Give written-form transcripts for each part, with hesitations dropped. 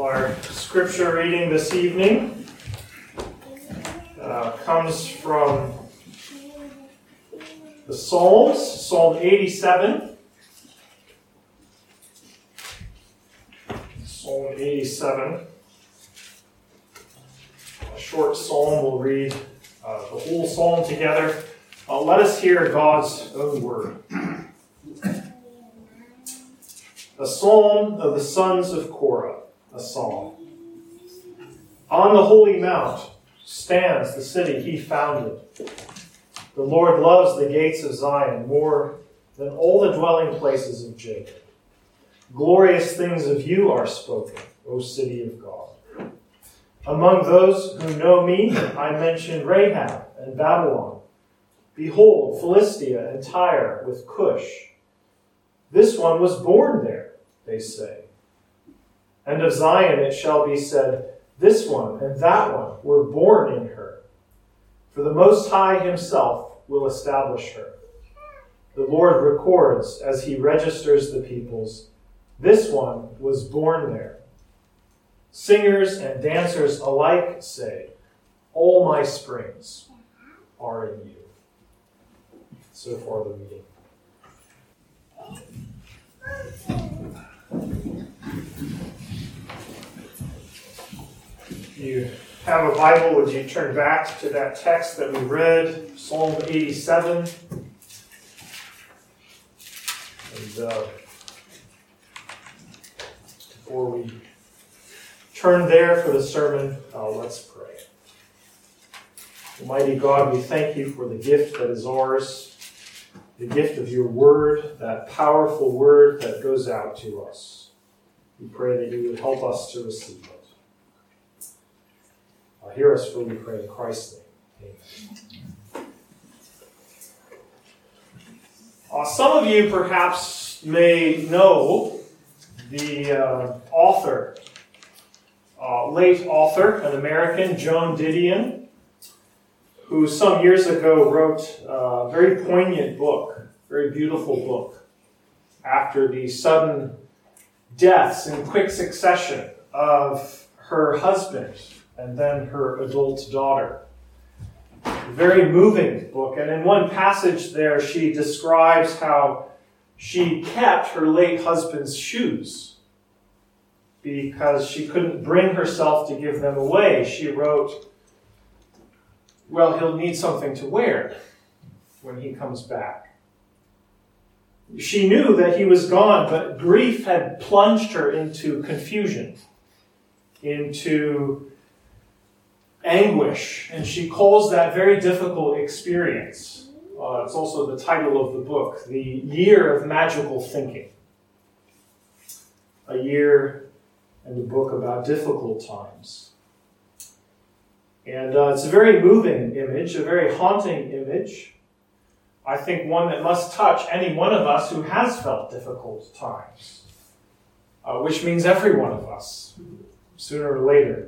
Our scripture reading this evening comes from the Psalms, Psalm 87. Psalm 87. A short psalm. We'll read the whole psalm together. Let us hear God's own word. A psalm of the sons of Korah, a psalm. On the holy mount stands the city he founded. The Lord loves the gates of Zion more than all the dwelling places of Jacob. Glorious things of you are spoken, O city of God. Among those who know me, I mention Rahab and Babylon. Behold, Philistia and Tyre with Cush. This one was born there, they say. And of Zion it shall be said, this one and that one were born in her. For the Most High himself will establish her. The Lord records as he registers the peoples, this one was born there. Singers and dancers alike say, all my springs are in you. So far the reading. If you have a Bible, would you turn back to that text that we read, Psalm 87? And before we turn there for the sermon, let's pray. Almighty God, we thank you for the gift that is ours, the gift of your word, that powerful word that goes out to us. We pray that you would help us to receive it. Hear us, for we pray in Christ's name. Amen. Some of you perhaps may know the author, late author, an American, Joan Didion, who some years ago wrote a very poignant book, very beautiful book, after the sudden deaths in quick succession of her husband and then her adult daughter. A very moving book, and in one passage there she describes how she kept her late husband's shoes because she couldn't bring herself to give them away. She wrote, well, he'll need something to wear when he comes back. She knew that he was gone, but grief had plunged her into confusion, into anguish, and she calls that very difficult experience. It's also the title of the book, The Year of Magical Thinking. A year and a book about difficult times. And it's a very moving image, a very haunting image. I think one that must touch any one of us who has felt difficult times, which means every one of us, sooner or later.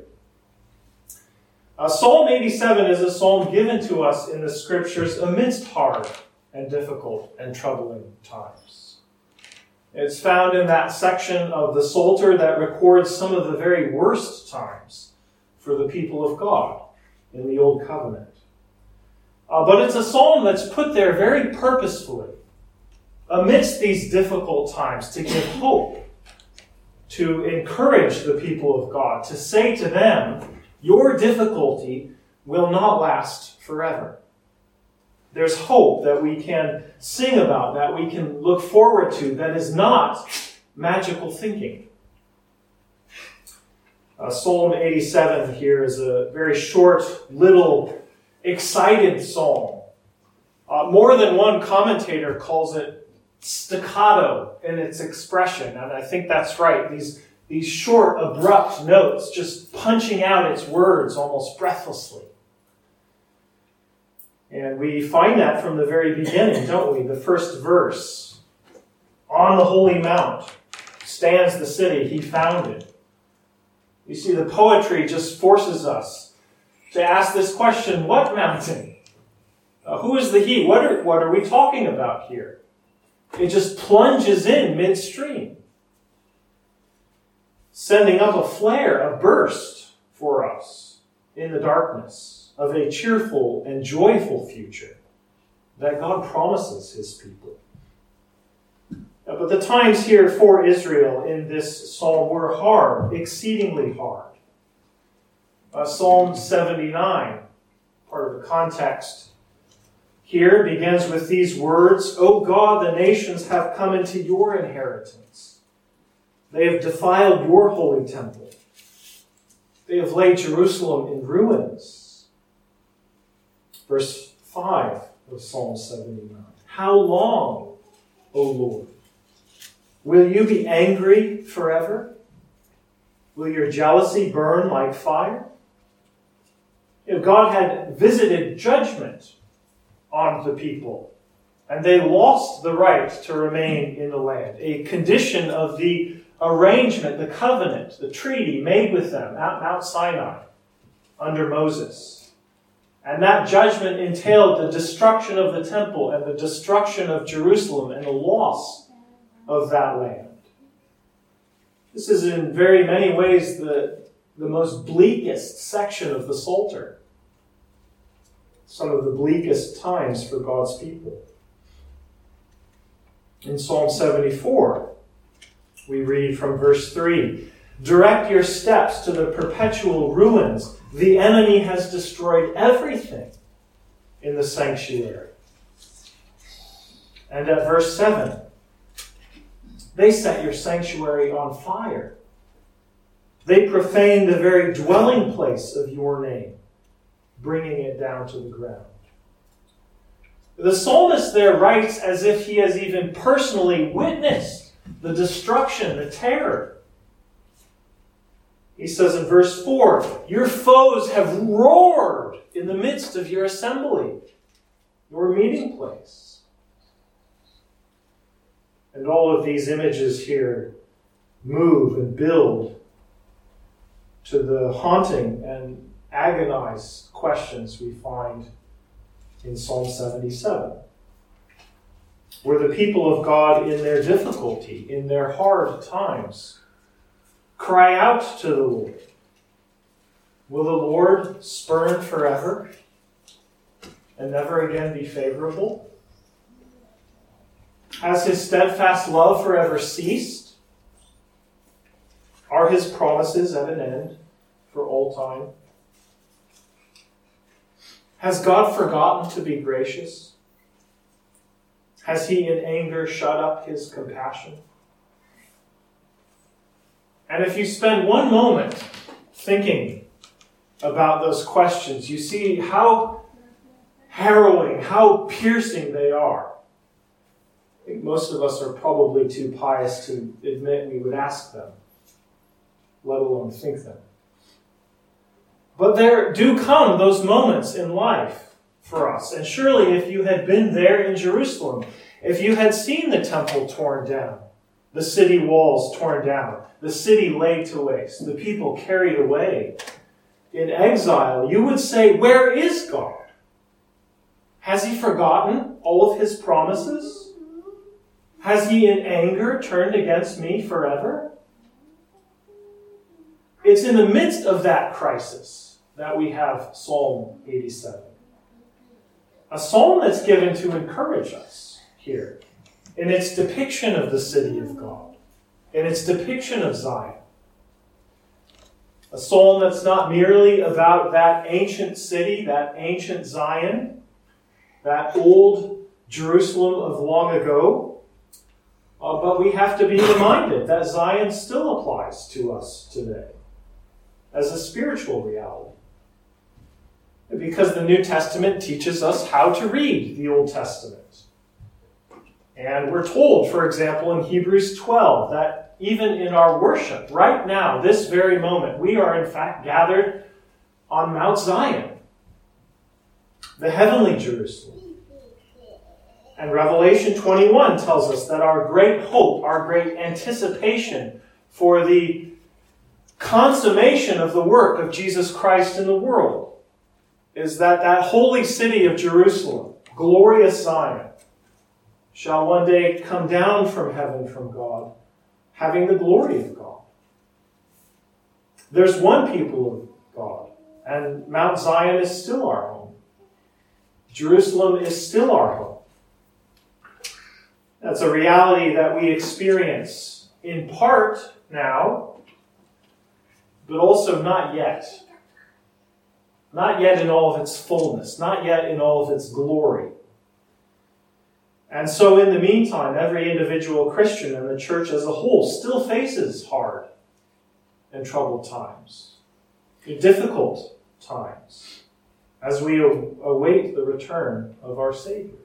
Psalm 87 is a psalm given to us in the Scriptures amidst hard and difficult and troubling times. It's found in that section of the Psalter that records some of the very worst times for the people of God in the Old Covenant. But it's a psalm that's put there very purposefully amidst these difficult times to give hope, to encourage the people of God, to say to them, your difficulty will not last forever. There's hope that we can sing about, that we can look forward to, that is not magical thinking. Psalm 87 here is a very short, little, excited psalm. More than one commentator calls it staccato in its expression, and I think that's right. These short, abrupt notes just punching out its words almost breathlessly. And we find that from the very beginning, don't we? The first verse. On the holy mount stands the city he founded. You see, the poetry just forces us to ask this question, what mountain? Who is the he? What are we talking about here? It just plunges in midstream. sending up a flare, a burst for us in the darkness of a cheerful and joyful future that God promises his people. But the times here for Israel in this psalm were hard, exceedingly hard. Psalm 79, part of the context here, begins with these words, "O God, the nations have come into your inheritance. They have defiled your holy temple. They have laid Jerusalem in ruins." Verse 5 of Psalm 79. "How long, O Lord? Will you be angry forever? Will your jealousy burn like fire?" God had visited judgment on the people, and they lost the right to remain in the land. A condition of the arrangement, the covenant, the treaty made with them at Mount Sinai under Moses. And that judgment entailed the destruction of the temple and the destruction of Jerusalem and the loss of that land. This is in very many ways the most bleakest section of the Psalter. Some of the bleakest times for God's people. In Psalm 74, we read from verse 3, "Direct your steps to the perpetual ruins. The enemy has destroyed everything in the sanctuary." And at verse 7, "They set your sanctuary on fire. They profane the very dwelling place of your name, bringing it down to the ground." The psalmist there writes as if he has even personally witnessed the destruction, the terror. He says in verse 4, "Your foes have roared in the midst of your assembly, your meeting place." And all of these images here move and build to the haunting and agonized questions we find in Psalm 77. Were the people of God in their difficulty, in their hard times, cry out to the Lord? Will the Lord spurn forever and never again be favorable? Has his steadfast love forever ceased? Are his promises at an end for all time? Has God forgotten to be gracious? Has he in anger shut up his compassion? And if you spend one moment thinking about those questions, you see how harrowing, how piercing they are. I think most of us are probably too pious to admit we would ask them, let alone think them. But there do come those moments in life for us. And surely if you had been there in Jerusalem, if you had seen the temple torn down, the city walls torn down, the city laid to waste, the people carried away in exile, you would say, "Where is God? Has he forgotten all of his promises? Has he in anger turned against me forever?" It's in the midst of that crisis that we have Psalm 87. A psalm that's given to encourage us here in its depiction of the city of God, in its depiction of Zion. A psalm that's not merely about that ancient city, that ancient Zion, that old Jerusalem of long ago, but we have to be reminded that Zion still applies to us today as a spiritual reality. Because the New Testament teaches us how to read the Old Testament. And we're told, for example, in Hebrews 12, that even in our worship, right now, this very moment, we are in fact gathered on Mount Zion, the heavenly Jerusalem. And Revelation 21 tells us that our great hope, our great anticipation for the consummation of the work of Jesus Christ in the world is that holy city of Jerusalem, glorious Zion, shall one day come down from heaven from God, having the glory of God. There's one people of God, and Mount Zion is still our home. Jerusalem is still our home. That's a reality that we experience in part now, but also not yet. Not yet in all of its fullness, not yet in all of its glory. And so in the meantime, every individual Christian and the church as a whole still faces hard and troubled times, difficult times, as we await the return of our Savior.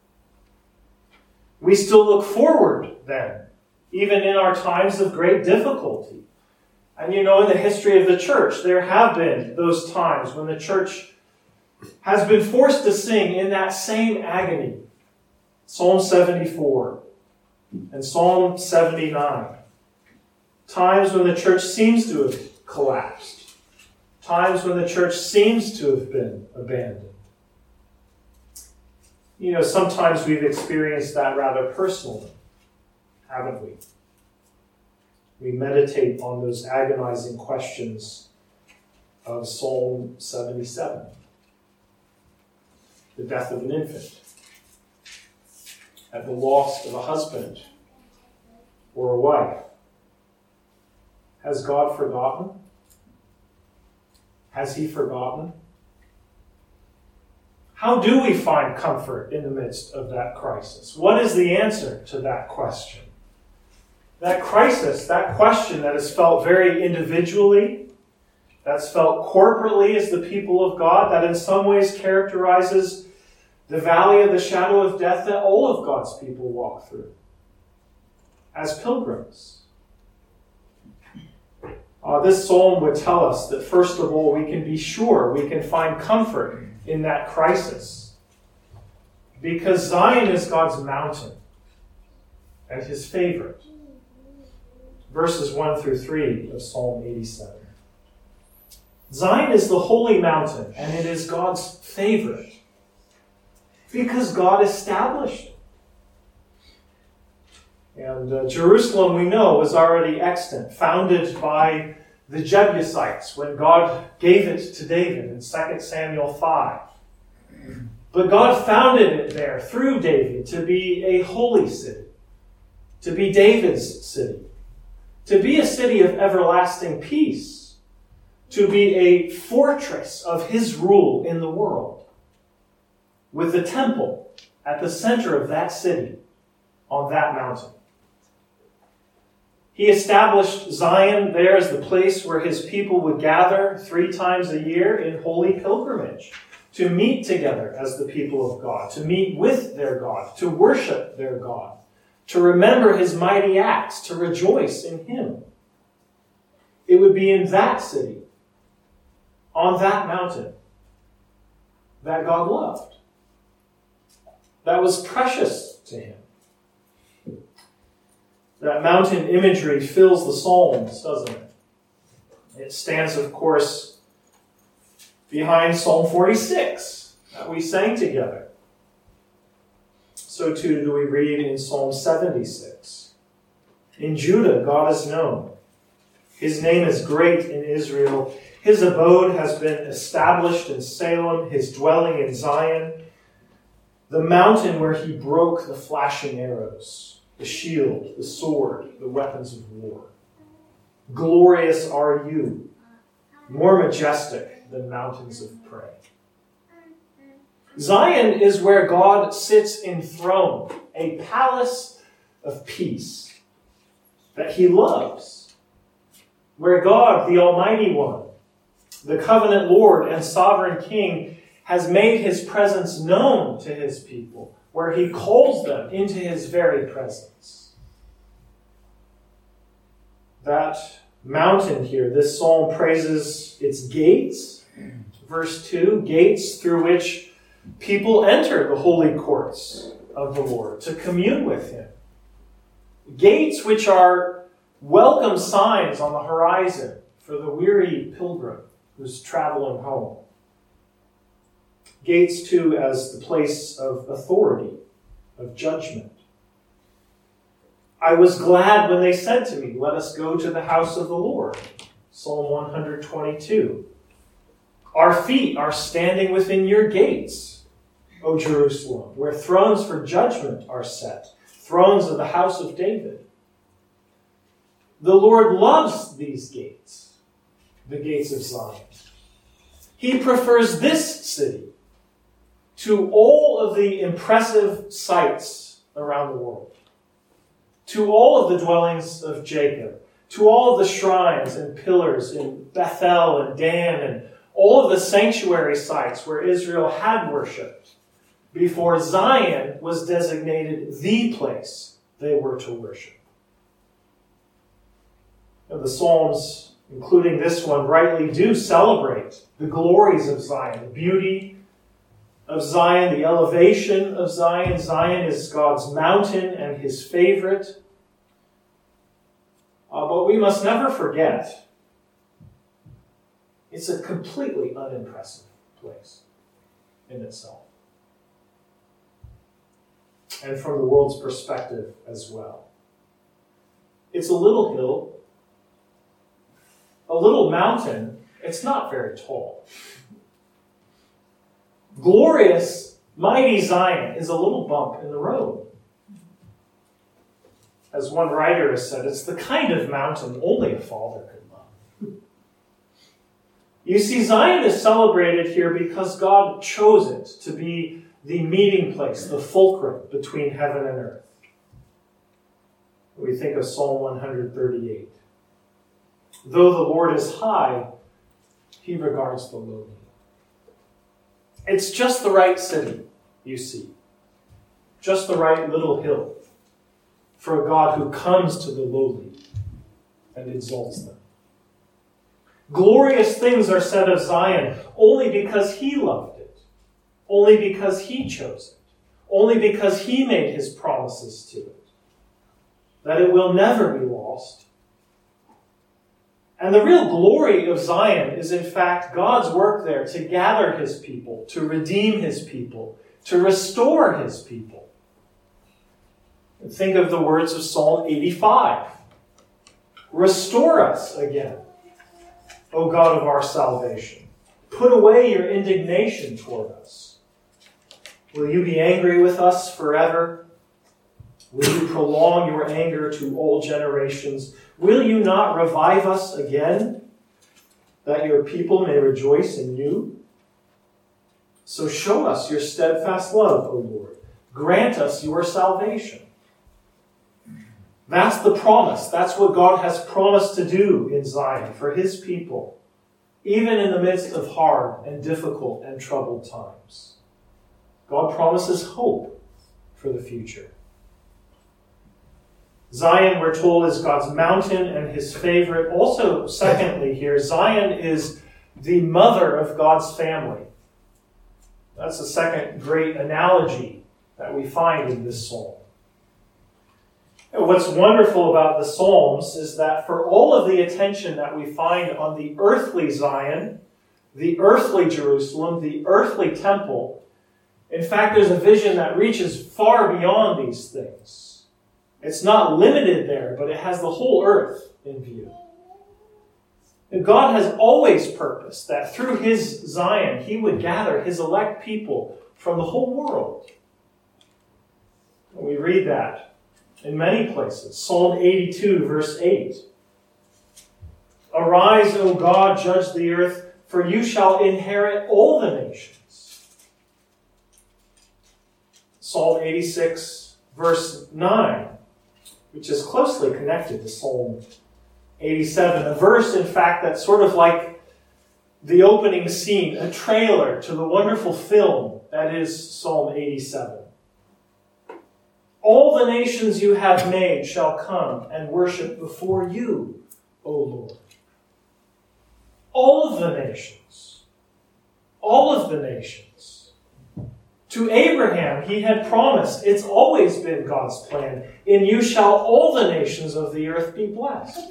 We still look forward then, even in our times of great difficulty. And in the history of the church, there have been those times when the church has been forced to sing in that same agony. Psalm 74 and Psalm 79. Times when the church seems to have collapsed. Times when the church seems to have been abandoned. Sometimes we've experienced that rather personally, haven't we? We meditate on those agonizing questions of Psalm 77. The death of an infant. At the loss of a husband or a wife. Has God forgotten? Has He forgotten? How do we find comfort in the midst of that crisis? What is the answer to that question? That crisis, that question that is felt very individually, that's felt corporately as the people of God, that in some ways characterizes the valley of the shadow of death that all of God's people walk through as pilgrims. This psalm would tell us that first of all, we can be sure, we can find comfort in that crisis. Because Zion is God's mountain and His favorite. Verses 1 through 3 of Psalm 87. Zion is the holy mountain, and it is God's favorite. Because God established it. And Jerusalem, we know, was already extant, founded by the Jebusites when God gave it to David in 2 Samuel 5. But God founded it there through David to be a holy city, to be David's city, to be a city of everlasting peace, to be a fortress of His rule in the world, with the temple at the center of that city on that mountain. He established Zion there as the place where His people would gather 3 times a year in holy pilgrimage, to meet together as the people of God, to meet with their God, to worship their God, to remember His mighty acts, to rejoice in Him. It would be in that city, on that mountain, that God loved. That was precious to Him. That mountain imagery fills the Psalms, doesn't it? It stands, of course, behind Psalm 46 that we sang together. So too do we read in Psalm 76. In Judah, God is known. His name is great in Israel. His abode has been established in Salem, His dwelling in Zion, the mountain where He broke the flashing arrows, the shield, the sword, the weapons of war. Glorious are you, more majestic than mountains of prey. Zion is where God sits enthroned, a palace of peace that He loves, where God, the Almighty One, the covenant Lord and sovereign King, has made His presence known to His people, where He calls them into His very presence. That mountain here, this psalm praises its gates. Verse 2, gates through which people enter the holy courts of the Lord to commune with Him. Gates which are welcome signs on the horizon for the weary pilgrim who's traveling home. Gates, too, as the place of authority, of judgment. I was glad when they said to me, "Let us go to the house of the Lord." Psalm 122. Our feet are standing within your gates, O Jerusalem, where thrones for judgment are set, thrones of the house of David. The Lord loves these gates, the gates of Zion. He prefers this city to all of the impressive sights around the world, to all of the dwellings of Jacob, to all of the shrines and pillars in Bethel and Dan and all of the sanctuary sites where Israel had worshipped before Zion was designated the place they were to worship. And the Psalms, including this one, rightly do celebrate the glories of Zion, the beauty of Zion, the elevation of Zion. Zion is God's mountain and his favorite. But we must never forget, it's a completely unimpressive place in itself. And from the world's perspective as well. It's a little hill, a little mountain. It's not very tall. Glorious, mighty Zion is a little bump in the road. As one writer has said, it's the kind of mountain only a father could love. You see, Zion is celebrated here because God chose it to be the meeting place, the fulcrum between heaven and earth. We think of Psalm 138. Though the Lord is high, he regards the lowly. It's just the right city, you see. Just the right little hill for a God who comes to the lowly and exalts them. Glorious things are said of Zion only because he loved it, only because he chose it, only because he made his promises to it, that it will never be lost. And the real glory of Zion is, in fact, God's work there to gather his people, to redeem his people, to restore his people. And think of the words of Psalm 85. Restore us again, O God of our salvation. Put away your indignation toward us. Will you be angry with us forever? Will you prolong your anger to all generations? Will you not revive us again, that your people may rejoice in you? So show us your steadfast love, O Lord. Grant us your salvation. That's the promise. That's what God has promised to do in Zion for his people, even in the midst of hard and difficult and troubled times. God promises hope for the future. Zion, we're told, is God's mountain and his favorite. Also, secondly here, Zion is the mother of God's family. That's the second great analogy that we find in this psalm. And what's wonderful about the Psalms is that for all of the attention that we find on the earthly Zion, the earthly Jerusalem, the earthly temple, in fact, there's a vision that reaches far beyond these things. It's not limited there, but it has the whole earth in view. And God has always purposed that through his Zion, he would gather his elect people from the whole world. And we read that in many places. Psalm 82, verse 8. Arise, O God, judge the earth, for you shall inherit all the nations. Psalm 86, verse 9, which is closely connected to Psalm 87. A verse, in fact, that's sort of like the opening scene, a trailer to the wonderful film that is Psalm 87. All the nations you have made shall come and worship before you, O Lord. All of the nations. All of the nations. To Abraham, he had promised, it's always been God's plan, in you shall all the nations of the earth be blessed.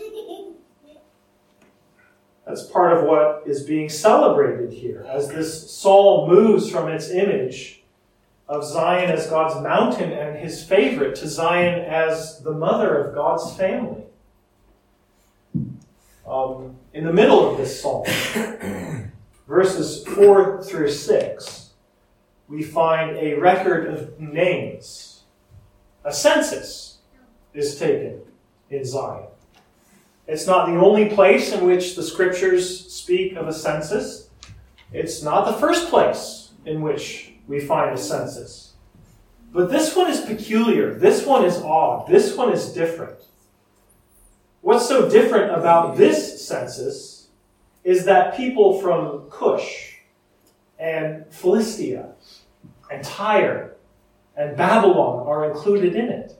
That's part of what is being celebrated here as this psalm moves from its image of Zion as God's mountain and his favorite to Zion as the mother of God's family. in the middle of this psalm, verses 4 through 6, we find a record of names. A census is taken in Zion. It's not the only place in which the Scriptures speak of a census. It's not the first place in which we find a census. But this one is peculiar. This one is odd. This one is different. What's so different about this census is that people from Cush and Philistia and Tyre and Babylon are included in it.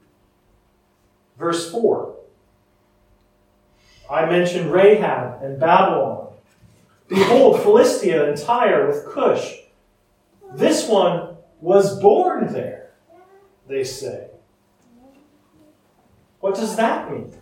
Verse 4. I mentioned Rahab and Babylon. Behold, Philistia and Tyre with Cush. This one was born there, they say. What does that mean?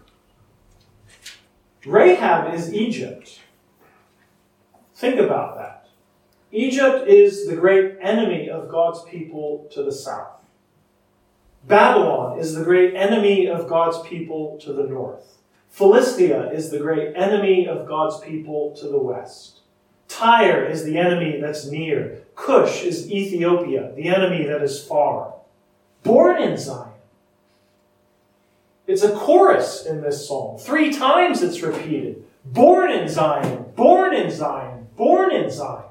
Rahab is Egypt. Think about that. Egypt is the great enemy of God's people to the south. Babylon is the great enemy of God's people to the north. Philistia is the great enemy of God's people to the west. Tyre is the enemy that's near. Cush is Ethiopia, the enemy that is far. Born in Zion. It's a chorus in this psalm. 3 times it's repeated. Born in Zion, born in Zion, born in Zion.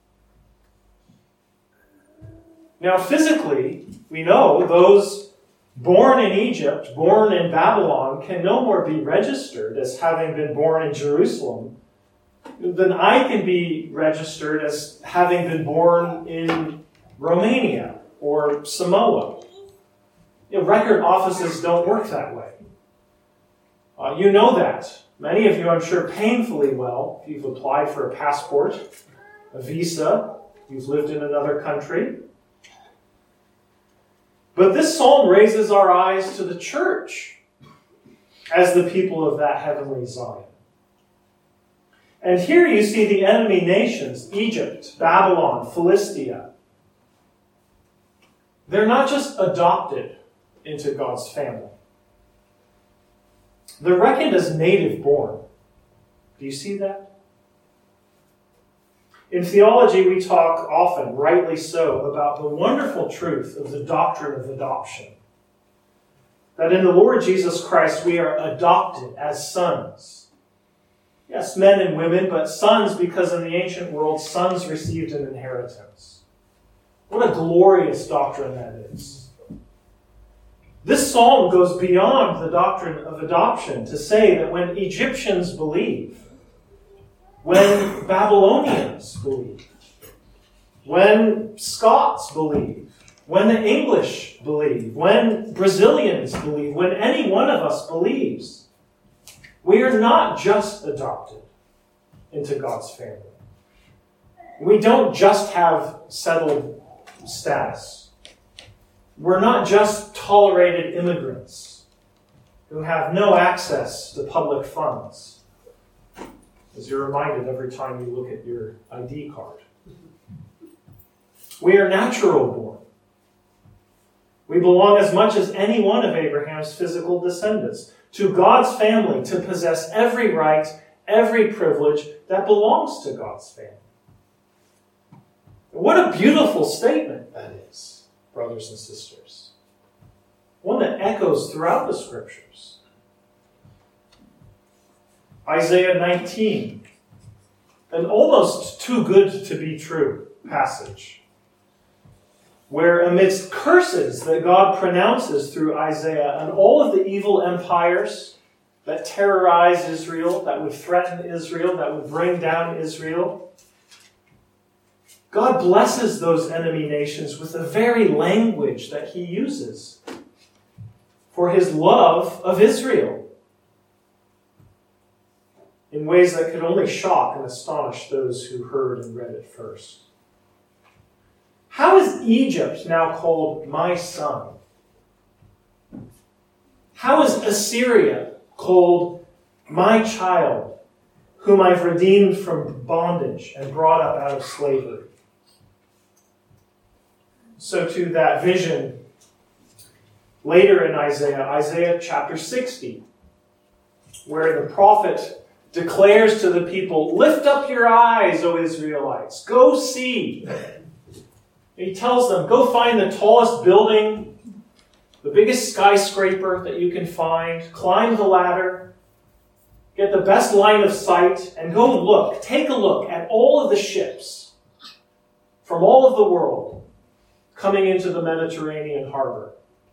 Now physically, we know those born in Egypt, born in Babylon, can no more be registered as having been born in Jerusalem than I can be registered as having been born in Romania or Samoa. Record offices don't work that way. You know that. Many of you, I'm sure, painfully well, if you've applied for a passport, a visa, you've lived in another country. But this psalm raises our eyes to the church as the people of that heavenly Zion. And here you see the enemy nations, Egypt, Babylon, Philistia. They're not just adopted into God's family. They're reckoned as native born. Do you see that? In theology, we talk often, rightly so, about the wonderful truth of the doctrine of adoption. That in the Lord Jesus Christ, we are adopted as sons. Yes, men and women, but sons because in the ancient world, sons received an inheritance. What a glorious doctrine that is. This psalm goes beyond the doctrine of adoption to say that when Egyptians believe, when Babylonians believe, when Scots believe, when the English believe, when Brazilians believe, when any one of us believes, we are not just adopted into God's family. We don't just have settled status. We're not just tolerated immigrants who have no access to public funds, as you're reminded every time you look at your ID card. We are natural born. We belong as much as any one of Abraham's physical descendants to God's family to possess every right, every privilege that belongs to God's family. What a beautiful statement that is, brothers and sisters. One that echoes throughout the Scriptures. Isaiah 19, an almost too good to be true passage, where amidst curses that God pronounces through Isaiah and all of the evil empires that terrorize Israel, that would threaten Israel, that would bring down Israel, God blesses those enemy nations with the very language that he uses for his love of Israel in ways that could only shock and astonish those who heard and read it first. How is Egypt now called my son? How is Assyria called my child, whom I've redeemed from bondage and brought up out of slavery? So to that vision, later in Isaiah chapter 60, where the prophet declares to the people, "Lift up your eyes, O Israelites. Go see." He tells them, go find the tallest building, the biggest skyscraper that you can find, climb the ladder, get the best line of sight, and go look. Take a look at all of the ships from all of the world coming into the Mediterranean harbor.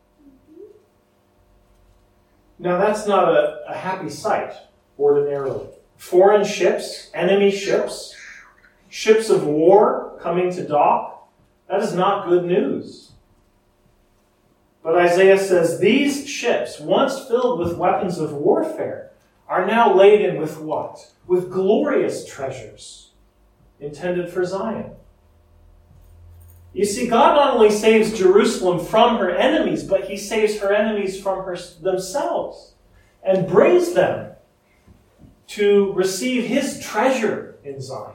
Now that's not a happy sight, ordinarily. Foreign ships, enemy ships, ships of war coming to dock. That is not good news. But Isaiah says these ships, once filled with weapons of warfare, are now laden with what? With glorious treasures intended for Zion. You see, God not only saves Jerusalem from her enemies, but he saves her enemies from themselves and brings them to receive his treasure in Zion.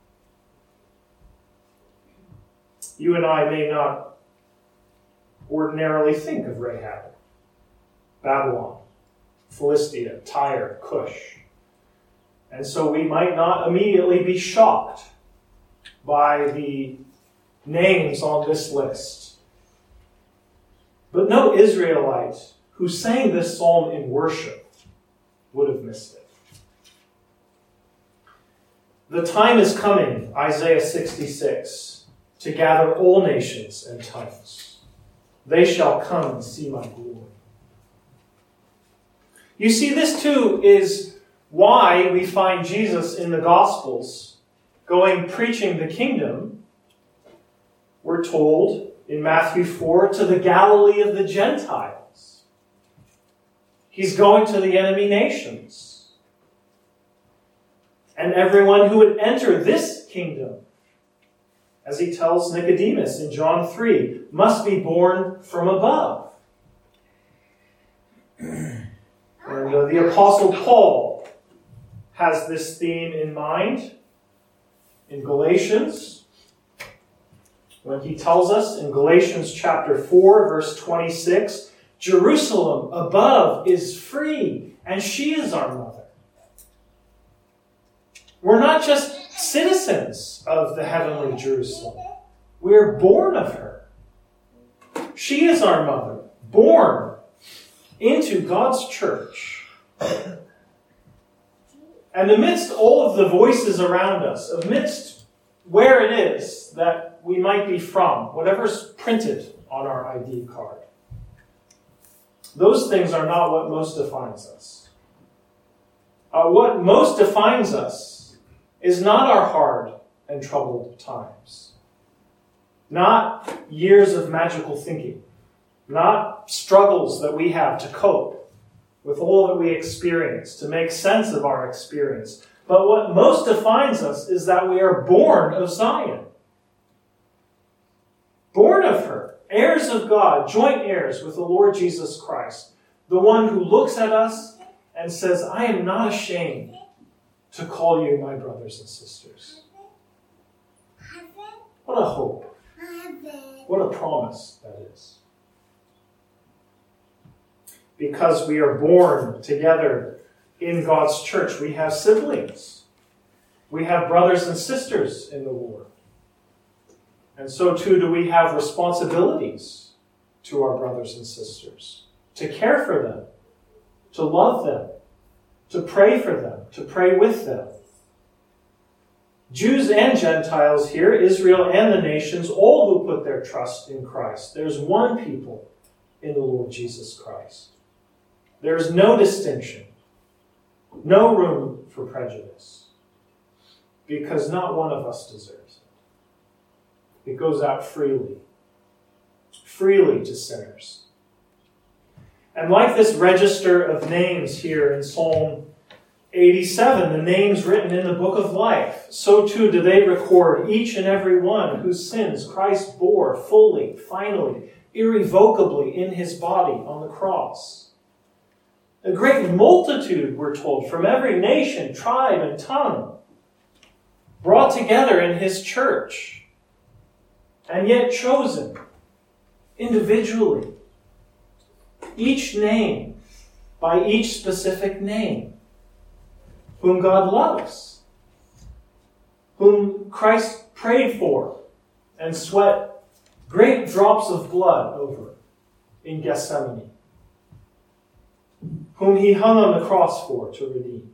You and I may not ordinarily think of Rahab, Babylon, Philistia, Tyre, Cush. And so we might not immediately be shocked by the names on this list. But no Israelite who sang this psalm in worship would have missed it. The time is coming, Isaiah 66, to gather all nations and tongues. They shall come and see my glory. You see, this too is why we find Jesus in the Gospels going preaching the kingdom. We're told in Matthew 4 to the Galilee of the Gentiles. He's going to the enemy nations. And everyone who would enter this kingdom, as he tells Nicodemus in John 3, must be born from above. And the Apostle Paul has this theme in mind in Galatians, when he tells us in Galatians chapter 4, verse 26, Jerusalem above is free, and she is our mother. We're not just citizens of the heavenly Jerusalem. We're born of her. She is our mother, born into God's church. And amidst all of the voices around us, amidst where it is that we might be from, whatever's printed on our ID card, those things are not what most defines us. What most defines us is not our hard and troubled times, not years of magical thinking, not struggles that we have to cope with all that we experience, to make sense of our experience. But what most defines us is that we are born of Zion. Born of her, heirs of God, joint heirs with the Lord Jesus Christ, the one who looks at us and says, I am not ashamed to call you my brothers and sisters. What a hope. What a promise that is. Because we are born together in God's church, we have siblings. We have brothers and sisters in the Lord. And so too do we have responsibilities to our brothers and sisters, to care for them, to love them, to pray for them, to pray with them. Jews and Gentiles here, Israel and the nations, all who put their trust in Christ. There's one people in the Lord Jesus Christ. There is no distinction, no room for prejudice, because not one of us deserves it. It goes out freely to sinners. And like this register of names here in Psalm 87, the names written in the book of life, so too do they record each and every one whose sins Christ bore fully, finally, irrevocably in his body on the cross. A great multitude, we're told, from every nation, tribe, and tongue, brought together in his church, and yet chosen individually, each name by each specific name. whom God loves, whom Christ prayed for and sweat great drops of blood over in Gethsemane, whom he hung on the cross for to redeem.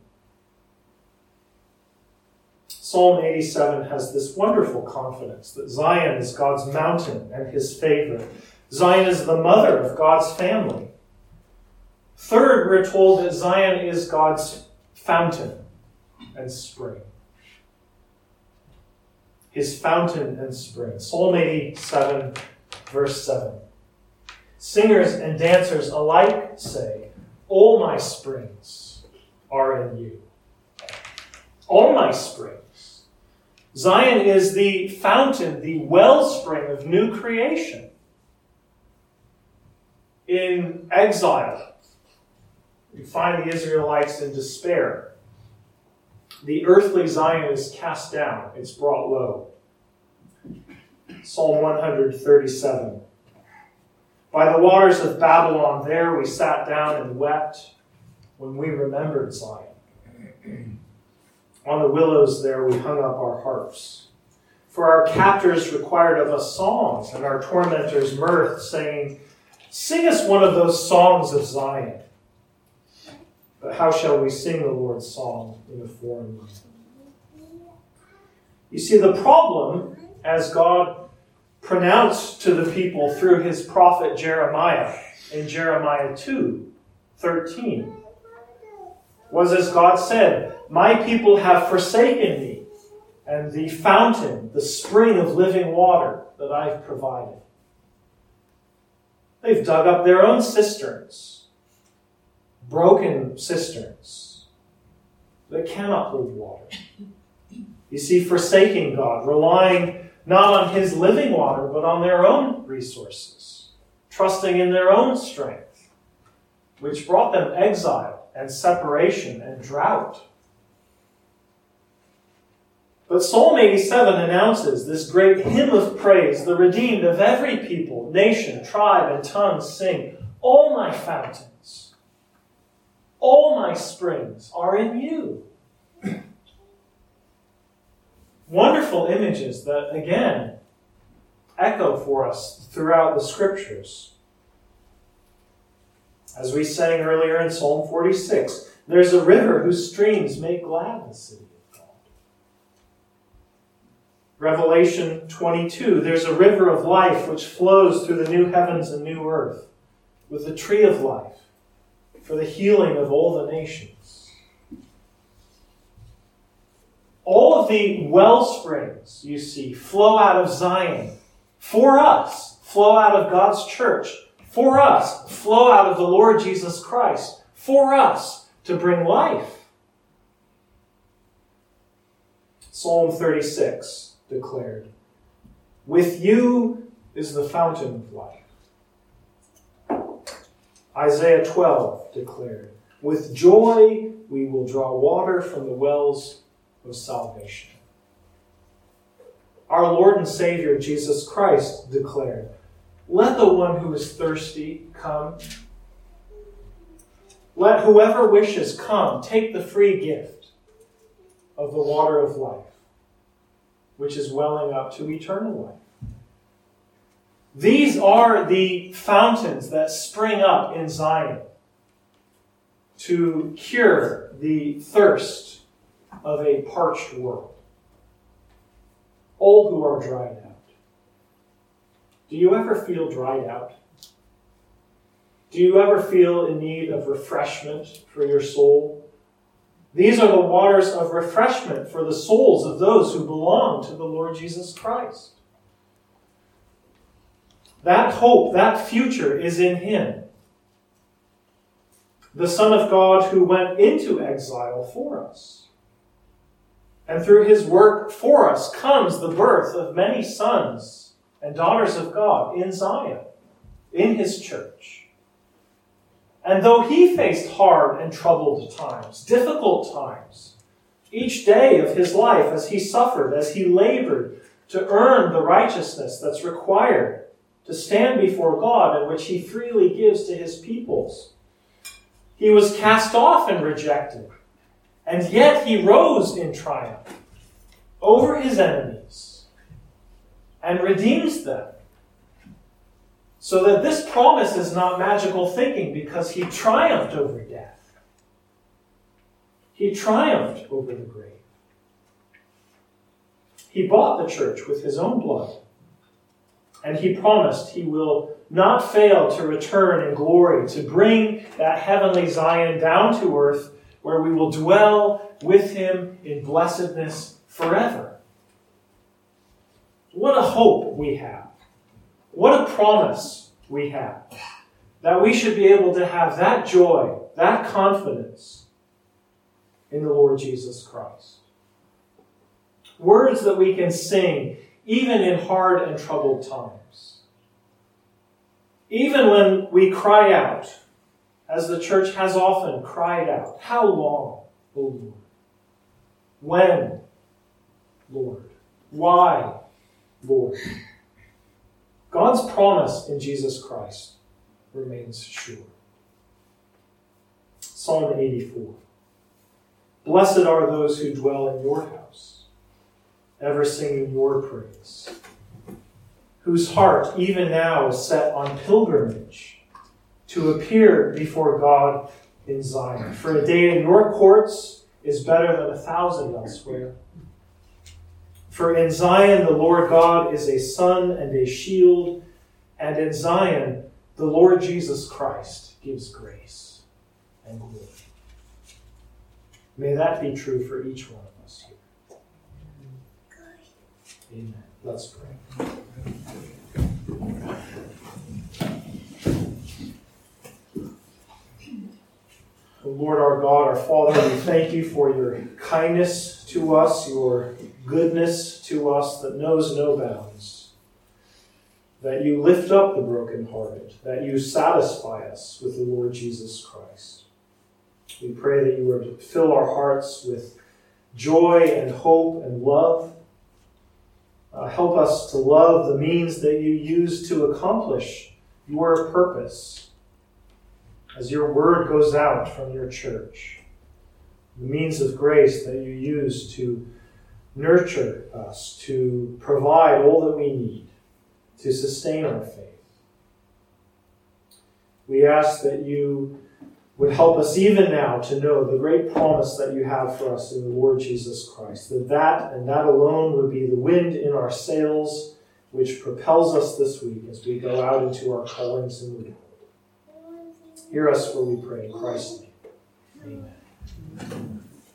Psalm 87 has this wonderful confidence that Zion is God's mountain and his favorite. Zion is the mother of God's family. Third, we're told that Zion is God's fountain and spring. His fountain and spring. Psalm 87, verse 7. Singers and dancers alike say, all my springs are in you. All my springs. Zion is the fountain, the wellspring of new creation. In exile, you find the Israelites in despair. The earthly Zion is cast down. It's brought low. Psalm 137. By the waters of Babylon, there we sat down and wept when we remembered Zion. On the willows there we hung up our harps. For our captors required of us songs, and our tormentors mirth, saying, sing us one of those songs of Zion. But how shall we sing the Lord's song in a foreign land? You see, the problem, as God pronounced to the people through his prophet Jeremiah in Jeremiah 2:13, was as God said, my people have forsaken me, and the fountain, the spring of living water that I've provided. They've dug up their own cisterns, broken cisterns that cannot hold water. You see, forsaking God, relying not on his living water, but on their own resources, trusting in their own strength, which brought them exile and separation and drought. But Psalm 87 announces this great hymn of praise. The redeemed of every people, nation, tribe, and tongue sing, all my fountains, all my springs are in you. Wonderful images that, again, echo for us throughout the Scriptures. As we sang earlier in Psalm 46, there's a river whose streams make glad the city of God. Revelation 22, there's a river of life which flows through the new heavens and new earth, with the tree of life, for the healing of all the nations. All of the well springs, you see, flow out of Zion. For us, flow out of God's church. For us, flow out of the Lord Jesus Christ. For us, to bring life. Psalm 36 declared, with you is the fountain of life. Isaiah 12 declared, with joy we will draw water from the wells of salvation. Our Lord and Savior Jesus Christ declared, let the one who is thirsty come. Let whoever wishes come, take the free gift of the water of life, which is welling up to eternal life. These are the fountains that spring up in Zion to cure the thirst of a parched world. All who are dried out. Do you ever feel dried out? Do you ever feel in need of refreshment for your soul? These are the waters of refreshment for the souls of those who belong to the Lord Jesus Christ. That hope, that future is in him. The Son of God who went into exile for us. And through his work for us comes the birth of many sons and daughters of God in Zion, in his church. And though he faced hard and troubled times, difficult times, each day of his life as he suffered, as he labored to earn the righteousness that's required to stand before God and which he freely gives to his peoples, he was cast off and rejected And yet he rose in triumph over his enemies and redeems them. So that this promise is not magical thinking, because he triumphed over death. He triumphed over the grave. He bought the church with his own blood. And he promised he will not fail to return in glory, to bring that heavenly Zion down to earth, where we will dwell with him in blessedness forever. What a hope we have. What a promise we have. That we should be able to have that joy, that confidence in the Lord Jesus Christ. Words that we can sing even in hard and troubled times. Even when we cry out, as the church has often cried out, "How long, O Lord? When, Lord? Why, Lord?" God's promise in Jesus Christ remains sure. Psalm 84. Blessed are those who dwell in your house, ever singing your praise, whose heart even now is set on pilgrimage to appear before God in Zion. For a day in your courts is better than 1,000 elsewhere. For in Zion the Lord God is a sun and a shield, and in Zion the Lord Jesus Christ gives grace and glory. May that be true for each one of us here. Amen. Let's pray. O Lord our God, our Father, we thank you for your kindness to us, your goodness to us that knows no bounds, that you lift up the brokenhearted, that you satisfy us with the Lord Jesus Christ. We pray that you would fill our hearts with joy and hope and love. Help us to love the means that you use to accomplish your purpose as your word goes out from your church. The means of grace that you use to nurture us, to provide all that we need, to sustain our faith. We ask that you would help us even now to know the great promise that you have for us in the Lord Jesus Christ, that and that alone would be the wind in our sails, which propels us this week as we go out into our callings in the world. Hear us, for we pray in Christ's name. Amen.